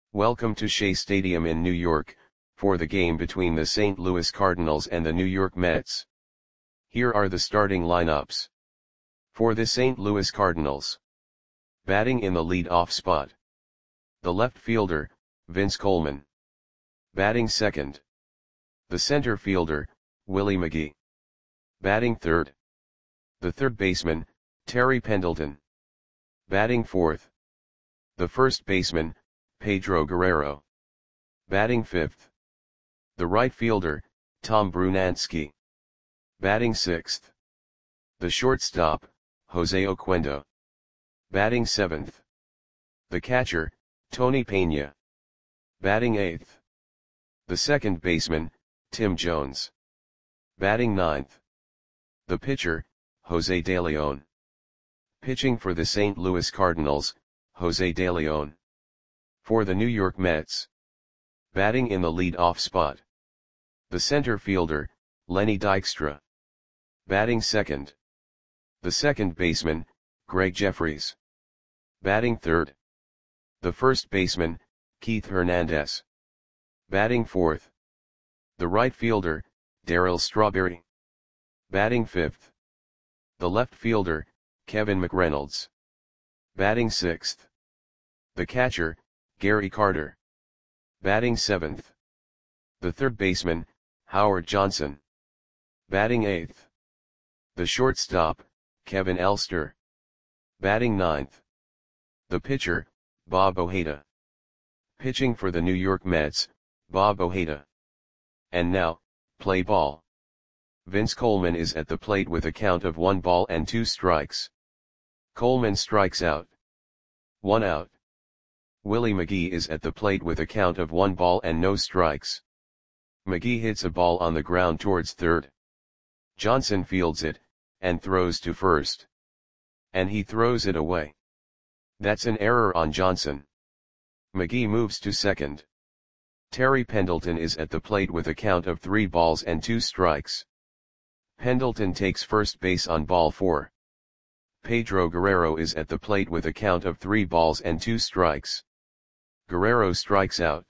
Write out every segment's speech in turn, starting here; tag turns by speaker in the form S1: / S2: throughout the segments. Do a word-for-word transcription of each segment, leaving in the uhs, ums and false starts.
S1: Welcome to Shea Stadium in New York, for the game between the Saint Louis Cardinals and the New York Mets. Here are the starting lineups. For the Saint Louis Cardinals. Batting in the lead-off spot. The left fielder, Vince Coleman. Batting second. The center fielder, Willie McGee. Batting third. The third baseman, Terry Pendleton. Batting fourth. The first baseman, Pedro Guerrero. Batting fifth. The right fielder, Tom Brunansky. Batting sixth. The shortstop, Jose Oquendo. Batting seventh. The catcher, Tony Pena. Batting eighth. The second baseman, Tim Jones. Batting ninth. The pitcher, Jose De Leon. Pitching for the Saint Louis Cardinals, Jose De Leon. For the New York Mets. Batting in the lead-off spot. The center fielder, Lenny Dykstra. Batting second. The second baseman, Greg Jeffries. Batting third. The first baseman, Keith Hernandez. Batting fourth. The right fielder, Darryl Strawberry. Batting fifth. The left fielder, Kevin McReynolds. Batting sixth. The catcher, Gary Carter. Batting seventh. The third baseman, Howard Johnson. Batting eighth. The shortstop, Kevin Elster. Batting ninth. The pitcher, Bob Ojeda. Pitching for the New York Mets, Bob Ojeda. And now, play ball. Vince Coleman is at the plate with a count of one ball and two strikes. Coleman strikes out. One out. Willie McGee is at the plate with a count of one ball and no strikes. McGee hits a ball on the ground towards third. Johnson fields it, and throws to first. And he throws it away. That's an error on Johnson. McGee moves to second. Terry Pendleton is at the plate with a count of three balls and two strikes. Pendleton takes first base on ball four. Pedro Guerrero is at the plate with a count of three balls and two strikes. Guerrero strikes out.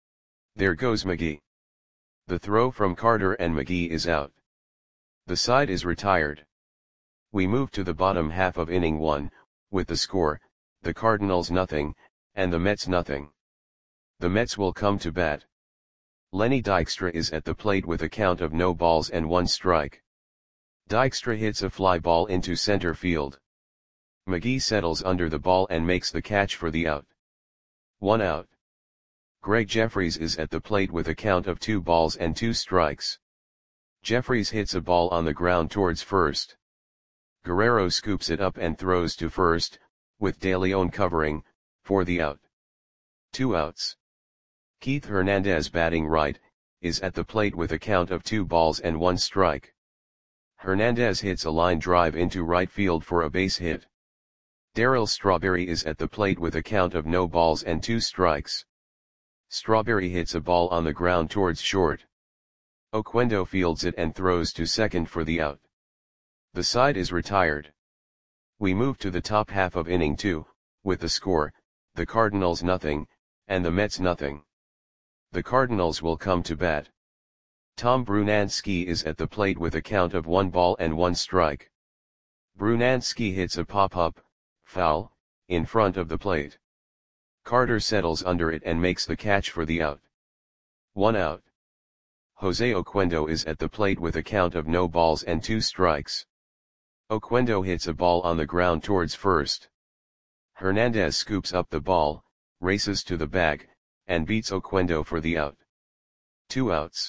S1: There goes McGee. The throw from Carter and McGee is out. The side is retired. We move to the bottom half of inning one, with the score, the Cardinals nothing, and the Mets nothing. The Mets will come to bat. Lenny Dykstra is at the plate with a count of no balls and one strike. Dykstra hits a fly ball into center field. McGee settles under the ball and makes the catch for the out. One out. Greg Jeffries is at the plate with a count of two balls and two strikes. Jeffries hits a ball on the ground towards first. Guerrero scoops it up and throws to first, with De Leon covering, for the out. Two outs. Keith Hernandez, batting right, is at the plate with a count of two balls and one strike. Hernandez hits a line drive into right field for a base hit. Darryl Strawberry is at the plate with a count of no balls and two strikes. Strawberry hits a ball on the ground towards short. Oquendo fields it and throws to second for the out. The side is retired. We move to the top half of inning two, with the score, the Cardinals nothing, and the Mets nothing. The Cardinals will come to bat. Tom Brunansky is at the plate with a count of one ball and one strike. Brunansky hits a pop-up, foul, in front of the plate. Carter settles under it and makes the catch for the out. One out. Jose Oquendo is at the plate with a count of no balls and two strikes. Oquendo hits a ball on the ground towards first. Hernandez scoops up the ball, races to the bag, and beats Oquendo for the out. Two outs.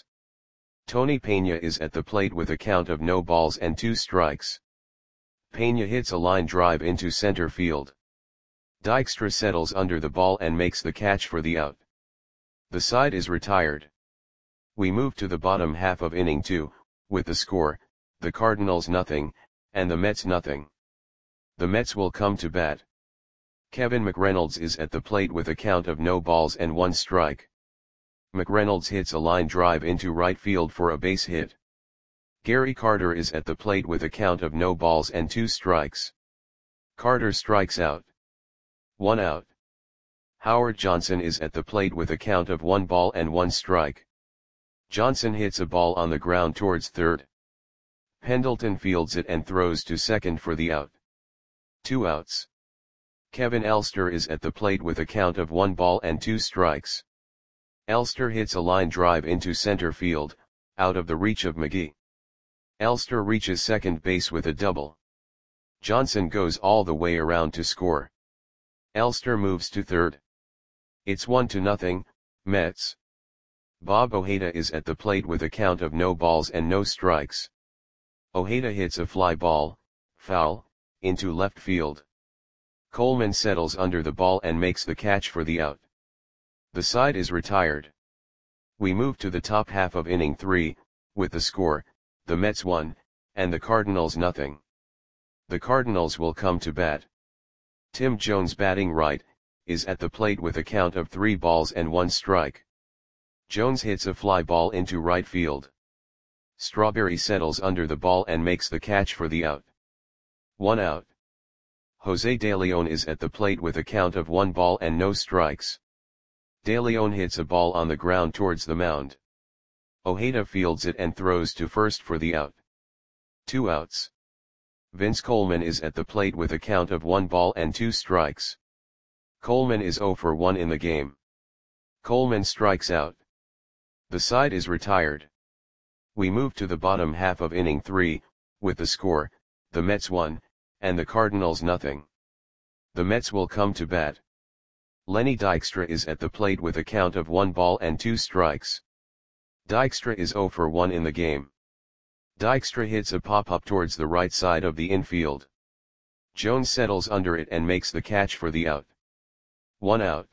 S1: Tony Pena is at the plate with a count of no balls and two strikes. Pena hits a line drive into center field. Dykstra settles under the ball and makes the catch for the out. The side is retired. We move to the bottom half of inning two, with the score, the Cardinals nothing, and the Mets nothing. The Mets will come to bat. Kevin McReynolds is at the plate with a count of no balls and one strike. McReynolds hits a line drive into right field for a base hit. Gary Carter is at the plate with a count of no balls and two strikes. Carter strikes out. One out. Howard Johnson is at the plate with a count of one ball and one strike. Johnson hits a ball on the ground towards third. Pendleton fields it and throws to second for the out. Two outs. Kevin Elster is at the plate with a count of one ball and two strikes. Elster hits a line drive into center field, out of the reach of McGee. Elster reaches second base with a double. Johnson goes all the way around to score. Elster moves to third. It's one to nothing, Mets. Bob Ojeda is at the plate with a count of no balls and no strikes. Ojeda hits a fly ball, foul, into left field. Coleman settles under the ball and makes the catch for the out. The side is retired. We move to the top half of inning three, with the score, the Mets one, and the Cardinals nothing. The Cardinals will come to bat. Tim Jones, batting right, is at the plate with a count of three balls and one strike. Jones hits a fly ball into right field. Strawberry settles under the ball and makes the catch for the out. One out. Jose De Leon is at the plate with a count of one ball and no strikes. De Leon hits a ball on the ground towards the mound. Ojeda fields it and throws to first for the out. Two outs. Vince Coleman is at the plate with a count of one ball and two strikes. Coleman is oh for one in the game. Coleman strikes out. The side is retired. We move to the bottom half of inning three, with the score, the Mets one, and the Cardinals nothing. The Mets will come to bat. Lenny Dykstra is at the plate with a count of one ball and two strikes. Dykstra is oh for one in the game. Dykstra hits a pop-up towards the right side of the infield. Jones settles under it and makes the catch for the out. One out.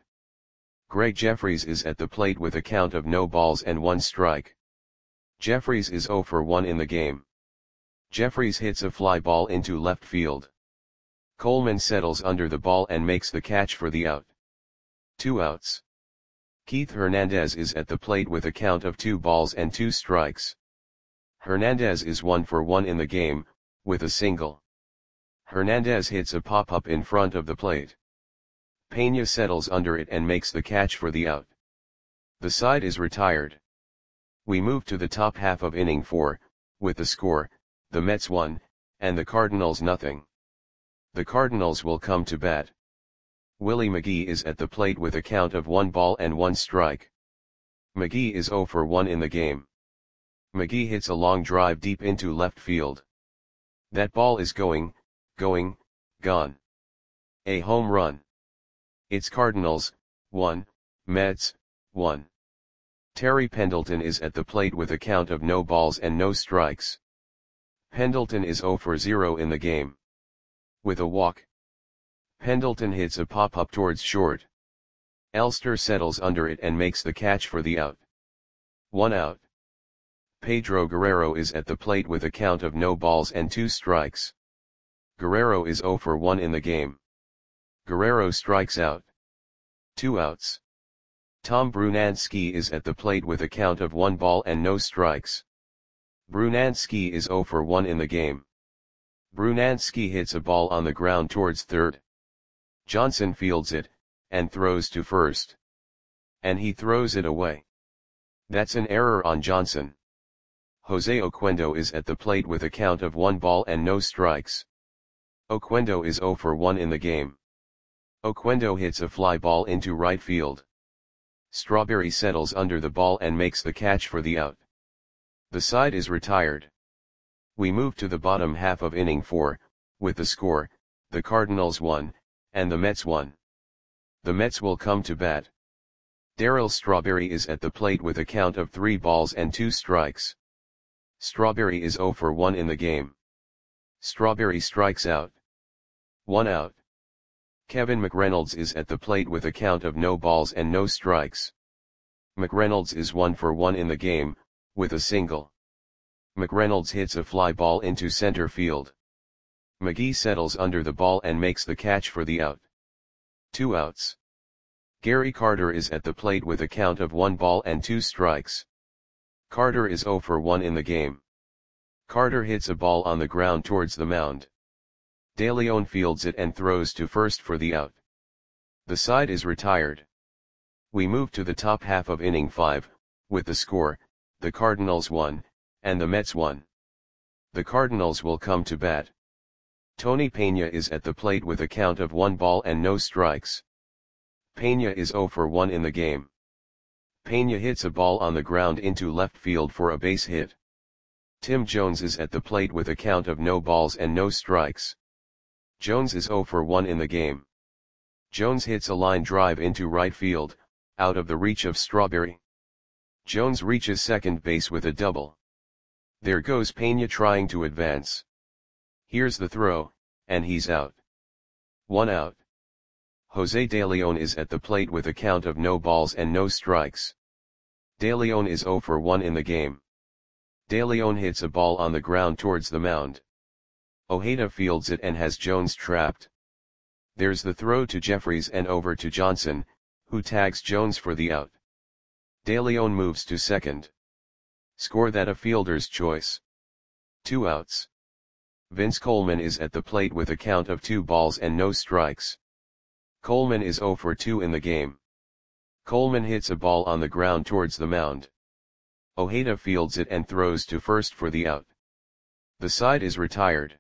S1: Greg Jeffries is at the plate with a count of no balls and one strike. Jeffries is oh for one in the game. Jeffries hits a fly ball into left field. Coleman settles under the ball and makes the catch for the out. Two outs. Keith Hernandez is at the plate with a count of two balls and two strikes. Hernandez is one for one in the game, with a single. Hernandez hits a pop-up in front of the plate. Pena settles under it and makes the catch for the out. The side is retired. We move to the top half of inning four, with the score, the Mets one, and the Cardinals nothing. The Cardinals will come to bat. Willie McGee is at the plate with a count of one ball and one strike. McGee is oh for one in the game. McGee hits a long drive deep into left field. That ball is going, going, gone. A home run. It's Cardinals, one, Mets, one. Terry Pendleton is at the plate with a count of no balls and no strikes. Pendleton is oh for zero in the game. With a walk. Pendleton hits a pop-up towards short. Elster settles under it and makes the catch for the out. One out. Pedro Guerrero is at the plate with a count of no balls and two strikes. Guerrero is oh for one in the game. Guerrero strikes out. Two outs. Tom Brunansky is at the plate with a count of one ball and no strikes. Brunansky is oh for one in the game. Brunansky hits a ball on the ground towards third. Johnson fields it, and throws to first. And he throws it away. That's an error on Johnson. Jose Oquendo is at the plate with a count of one ball and no strikes. Oquendo is oh for one in the game. Oquendo hits a fly ball into right field. Strawberry settles under the ball and makes the catch for the out. The side is retired. We move to the bottom half of inning four, with the score, the Cardinals one, and the Mets one. The Mets will come to bat. Darryl Strawberry is at the plate with a count of three balls and two strikes. Strawberry is oh for one in the game. Strawberry strikes out. One out. Kevin McReynolds is at the plate with a count of no balls and no strikes. McReynolds is one for one in the game, with a single. McReynolds hits a fly ball into center field. McGee settles under the ball and makes the catch for the out. Two outs. Gary Carter is at the plate with a count of one ball and two strikes. Carter is oh for one in the game. Carter hits a ball on the ground towards the mound. De Leon fields it and throws to first for the out. The side is retired. We move to the top half of inning five, with the score, the Cardinals one, and the Mets one. The Cardinals will come to bat. Tony Peña is at the plate with a count of one ball and no strikes. Peña is zero for one in the game. Peña hits a ball on the ground into left field for a base hit. Tim Jones is at the plate with a count of no balls and no strikes. Jones is zero for one in the game. Jones hits a line drive into right field, out of the reach of Strawberry. Jones reaches second base with a double. There goes Peña trying to advance. Here's the throw, and he's out. One out. Jose De Leon is at the plate with a count of no balls and no strikes. De Leon is zero for one in the game. De Leon hits a ball on the ground towards the mound. Ojeda fields it and has Jones trapped. There's the throw to Jeffries and over to Johnson, who tags Jones for the out. De Leon moves to second. Score that a fielder's choice. Two outs. Vince Coleman is at the plate with a count of two balls and no strikes. Coleman is zero for two in the game. Coleman hits a ball on the ground towards the mound. Ojeda fields it and throws to first for the out. The side is retired.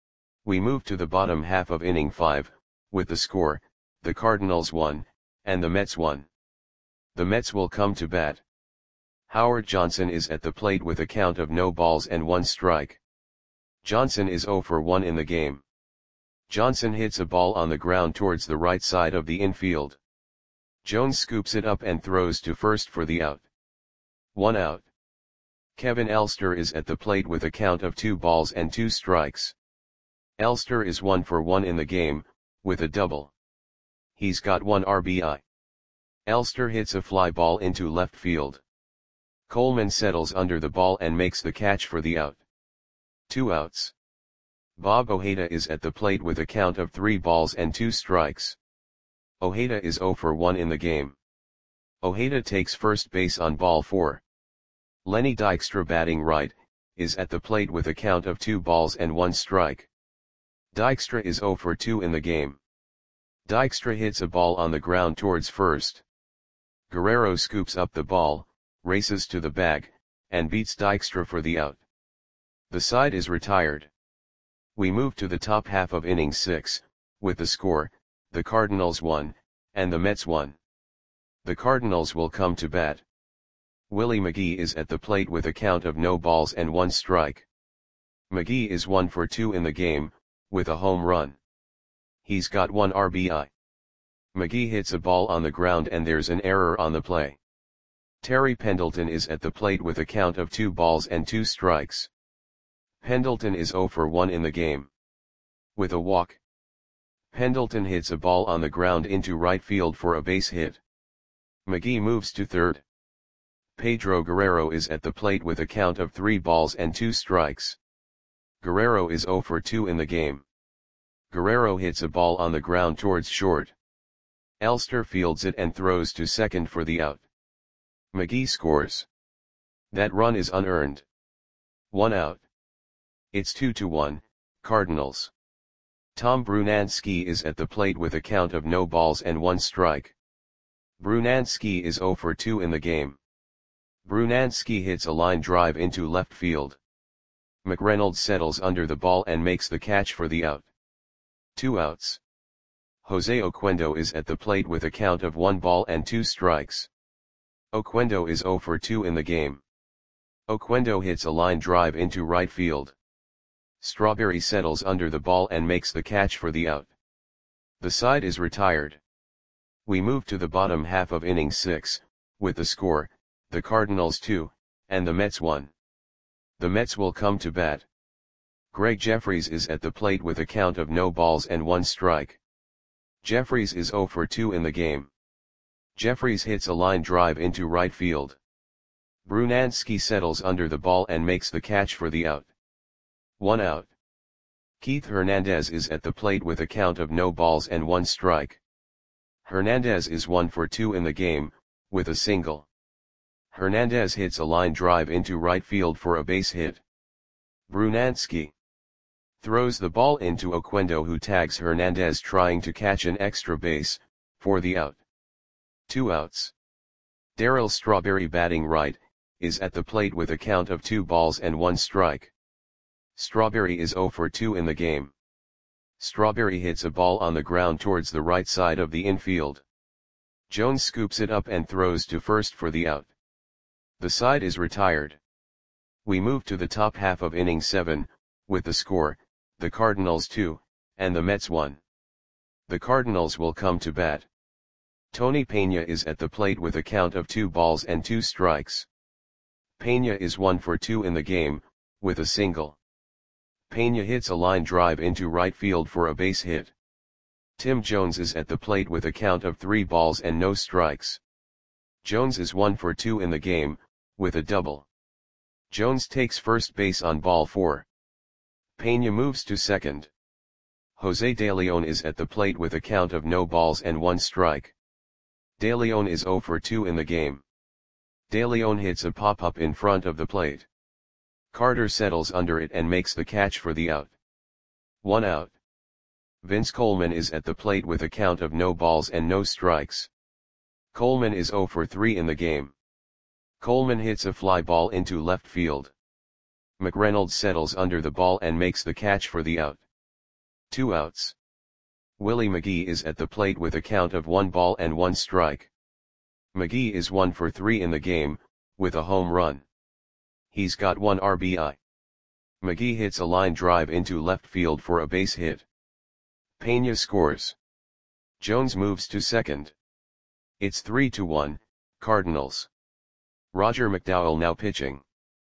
S1: We move to the bottom half of inning five, with the score, the Cardinals one, and the Mets one. The Mets will come to bat. Howard Johnson is at the plate with a count of no balls and one strike. Johnson is zero for one in the game. Johnson hits a ball on the ground towards the right side of the infield. Jones scoops it up and throws to first for the out. One out. Kevin Elster is at the plate with a count of two balls and two strikes. Elster is one for one in the game, with a double. He's got one R B I. Elster hits a fly ball into left field. Coleman settles under the ball and makes the catch for the out. Two outs. Bob Ojeda is at the plate with a count of three balls and two strikes. Ojeda is zero for one in the game. Ojeda takes first base on ball four. Lenny Dykstra, batting right, is at the plate with a count of two balls and one strike. Dykstra is zero for two in the game. Dykstra hits a ball on the ground towards first. Guerrero scoops up the ball, races to the bag, and beats Dykstra for the out. The side is retired. We move to the top half of inning six, with the score, the Cardinals one, and the Mets one. The Cardinals will come to bat. Willie McGee is at the plate with a count of no balls and one strike. McGee is one for two in the game, with a home run. He's got one R B I. McGee hits a ball on the ground and there's an error on the play. Terry Pendleton is at the plate with a count of two balls and two strikes. Pendleton is zero for one in the game. With a walk. Pendleton hits a ball on the ground into right field for a base hit. McGee moves to third. Pedro Guerrero is at the plate with a count of three balls and two strikes. Guerrero is zero for two in the game. Guerrero hits a ball on the ground towards short. Elster fields it and throws to second for the out. McGee scores. That run is unearned. One out. It's two to one, Cardinals. Tom Brunansky is at the plate with a count of no balls and one strike. Brunansky is zero for two in the game. Brunansky hits a line drive into left field. McReynolds settles under the ball and makes the catch for the out. Two outs. Jose Oquendo is at the plate with a count of one ball and two strikes. Oquendo is zero for two in the game. Oquendo hits a line drive into right field. Strawberry settles under the ball and makes the catch for the out. The side is retired. We move to the bottom half of inning six, with the score, the Cardinals two, and the Mets one. The Mets will come to bat. Greg Jeffries is at the plate with a count of no balls and one strike. Jeffries is zero for two in the game. Jeffries hits a line drive into right field. Brunansky settles under the ball and makes the catch for the out. One out. Keith Hernandez is at the plate with a count of no balls and one strike. Hernandez is one for two in the game, with a single. Hernandez hits a line drive into right field for a base hit. Brunansky throws the ball into Oquendo, who tags Hernandez trying to catch an extra base, for the out. Two outs. Darryl Strawberry, batting right, is at the plate with a count of two balls and one strike. Strawberry is oh for two in the game. Strawberry hits a ball on the ground towards the right side of the infield. Jones scoops it up and throws to first for the out. The side is retired. We move to the top half of inning seven, with the score, the Cardinals two, and the Mets one. The Cardinals will come to bat. Tony Peña is at the plate with a count of two balls and two strikes. Peña is one for two in the game, with a single. Peña hits a line drive into right field for a base hit. Tim Jones is at the plate with a count of three balls and no strikes. Jones is one for two in the game, with a double. Jones takes first base on ball four. Peña moves to second. Jose De Leon is at the plate with a count of no balls and one strike. De Leon is oh for two in the game. De Leon hits a pop-up in front of the plate. Carter settles under it and makes the catch for the out. One out. Vince Coleman is at the plate with a count of no balls and no strikes. Coleman is oh for three in the game. Coleman hits a fly ball into left field. McReynolds settles under the ball and makes the catch for the out. Two outs. Willie McGee is at the plate with a count of one ball and one strike. McGee is one for three in the game, with a home run. He's got one R B I. McGee hits a line drive into left field for a base hit. Peña scores. Jones moves to second. It's three to one, Cardinals. Roger McDowell now pitching.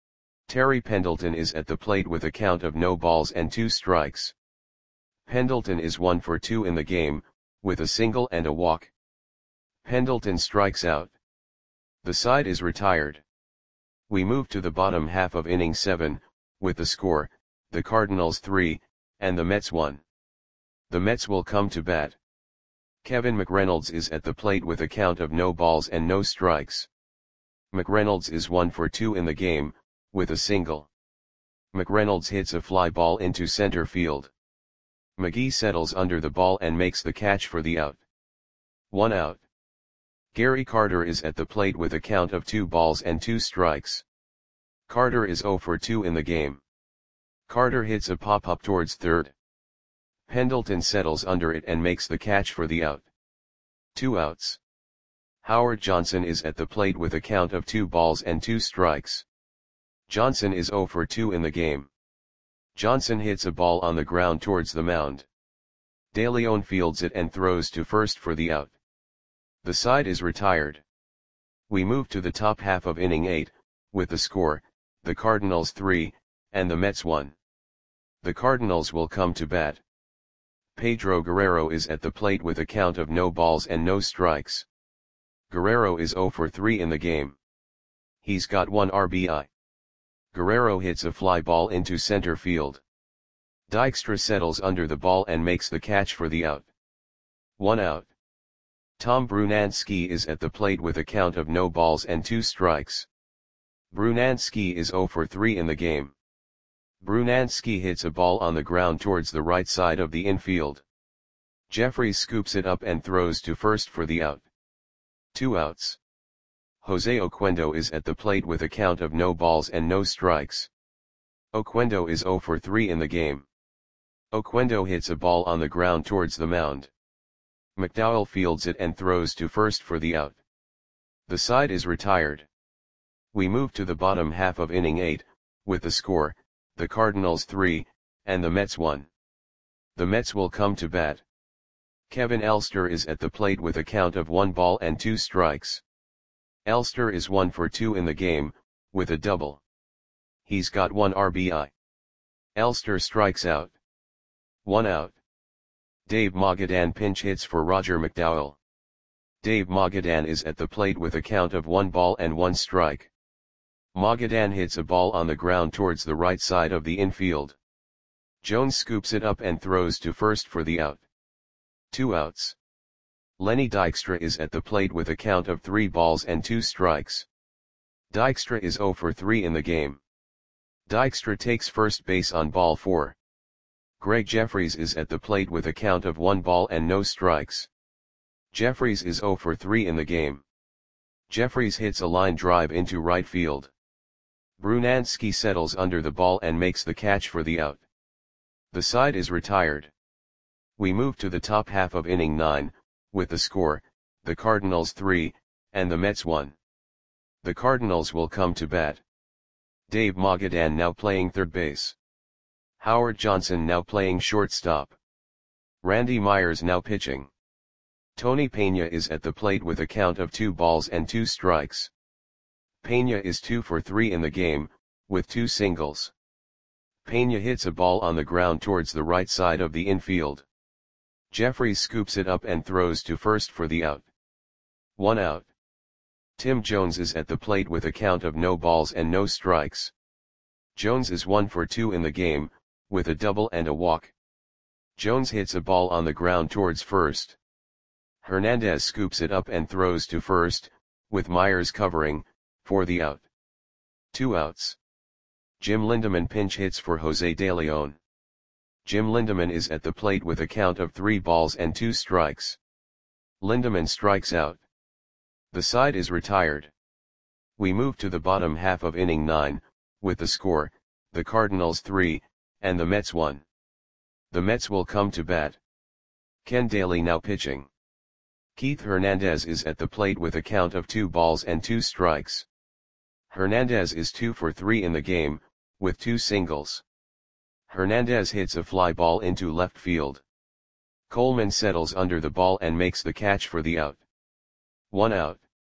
S1: Terry Pendleton is at the plate with a count of no balls and two strikes. Pendleton is one for two in the game, with a single and a walk. Pendleton strikes out. The side is retired. We move to the bottom half of inning seven, with the score, the Cardinals three, and the Mets one. The Mets will come to bat. Kevin McReynolds is at the plate with a count of no balls and no strikes. McReynolds is one for two in the game, with a single. McReynolds hits a fly ball into center field. McGee settles under the ball and makes the catch for the out. One out. Gary Carter is at the plate with a count of two balls and two strikes. Carter is oh for two in the game. Carter hits a pop-up towards third. Pendleton settles under it and makes the catch for the out. Two outs. Howard Johnson is at the plate with a count of two balls and two strikes. Johnson is oh for two in the game. Johnson hits a ball on the ground towards the mound. De Leon fields it and throws to first for the out. The side is retired. We move to the top half of inning eight, with the score, the Cardinals three, and the Mets one. The Cardinals will come to bat. Pedro Guerrero is at the plate with a count of no balls and no strikes. Guerrero is oh for three in the game. He's got one R B I. Guerrero hits a fly ball into center field. Dykstra settles under the ball and makes the catch for the out. One out. Tom Brunansky is at the plate with a count of no balls and two strikes. Brunansky is oh for three in the game. Brunansky hits a ball on the ground towards the right side of the infield. Jeffries scoops it up and throws to first for the out. Two outs. Jose Oquendo is at the plate with a count of no balls and no strikes. Oquendo is oh for three in the game. Oquendo hits a ball on the ground towards the mound. McDowell fields it and throws to first for the out. The side is retired. We move to the bottom half of inning eight, with the score, the Cardinals three, and the Mets one. The Mets will come to bat. Kevin Elster is at the plate with a count of one ball and two strikes. Elster is one for two in the game, with a double. He's got one R B I. Elster strikes out. One out. Dave Magadan pinch hits for Roger McDowell. Dave Magadan is at the plate with a count of one ball and one strike. Magadan hits a ball on the ground towards the right side of the infield. Jones scoops it up and throws to first for the out. Two outs. Lenny Dykstra is at the plate with a count of three balls and two strikes. Dykstra is oh for three in the game. Dykstra takes first base on ball four. Greg Jeffries is at the plate with a count of one ball and no strikes. Jeffries is zero for three in the game. Jeffries hits a line drive into right field. Brunansky settles under the ball and makes the catch for the out. The side is retired. We move to the top half of inning nine, with the score, the Cardinals three, and the Mets one. The Cardinals will come to bat. Dave Magadan now playing third base. Howard Johnson now playing shortstop. Randy Myers now pitching. Tony Pena is at the plate with a count of two balls and two strikes. Pena is two for three in the game, with two singles. Pena hits a ball on the ground towards the right side of the infield. Jeffries scoops it up and throws to first for the out. One out. Tim Jones is at the plate with a count of no balls and no strikes. Jones is one for two in the game, with a double and a walk. Jones hits a ball on the ground towards first. Hernandez scoops it up and throws to first, with Myers covering, for the out. Two outs. Jim Lindemann pinch hits for Jose De Leon. Jim Lindemann is at the plate with a count of three balls and two strikes. Lindemann strikes out. The side is retired. We move to the bottom half of inning nine, with the score, the Cardinals three, and the Mets one. The Mets will come to bat. Ken Daly now pitching. Keith Hernandez is at the plate with a count of two balls and two strikes. Hernandez is two for three in the game, with two singles. Hernandez hits a fly ball into left field. Coleman settles under the ball and makes the catch for the out. One out.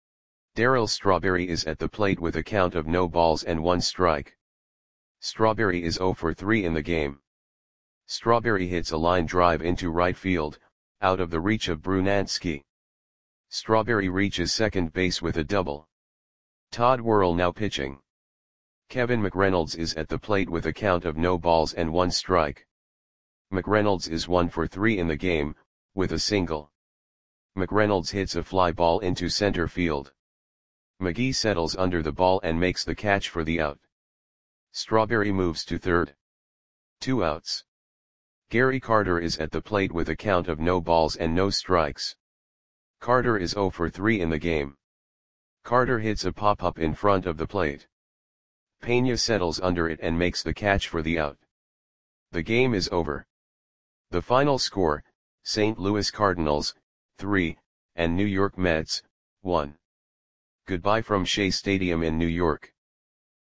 S1: Darryl Strawberry is at the plate with a count of no balls and one strike. Strawberry is zero for three in the game. Strawberry hits a line drive into right field, out of the reach of Brunansky. Strawberry reaches second base with a double. Todd Worrell now pitching. Kevin McReynolds is at the plate with a count of no balls and one strike. McReynolds is one for three in the game, with a single. McReynolds hits a fly ball into center field. McGee settles under the ball and makes the catch for the out. Strawberry moves to third. Two outs. Gary Carter is at the plate with a count of no balls and no strikes. Carter is zero for three in the game. Carter hits a pop-up in front of the plate. Pena settles under it and makes the catch for the out. The game is over. The final score, Saint Louis Cardinals, three, and New York Mets, one. Goodbye from Shea Stadium in New York.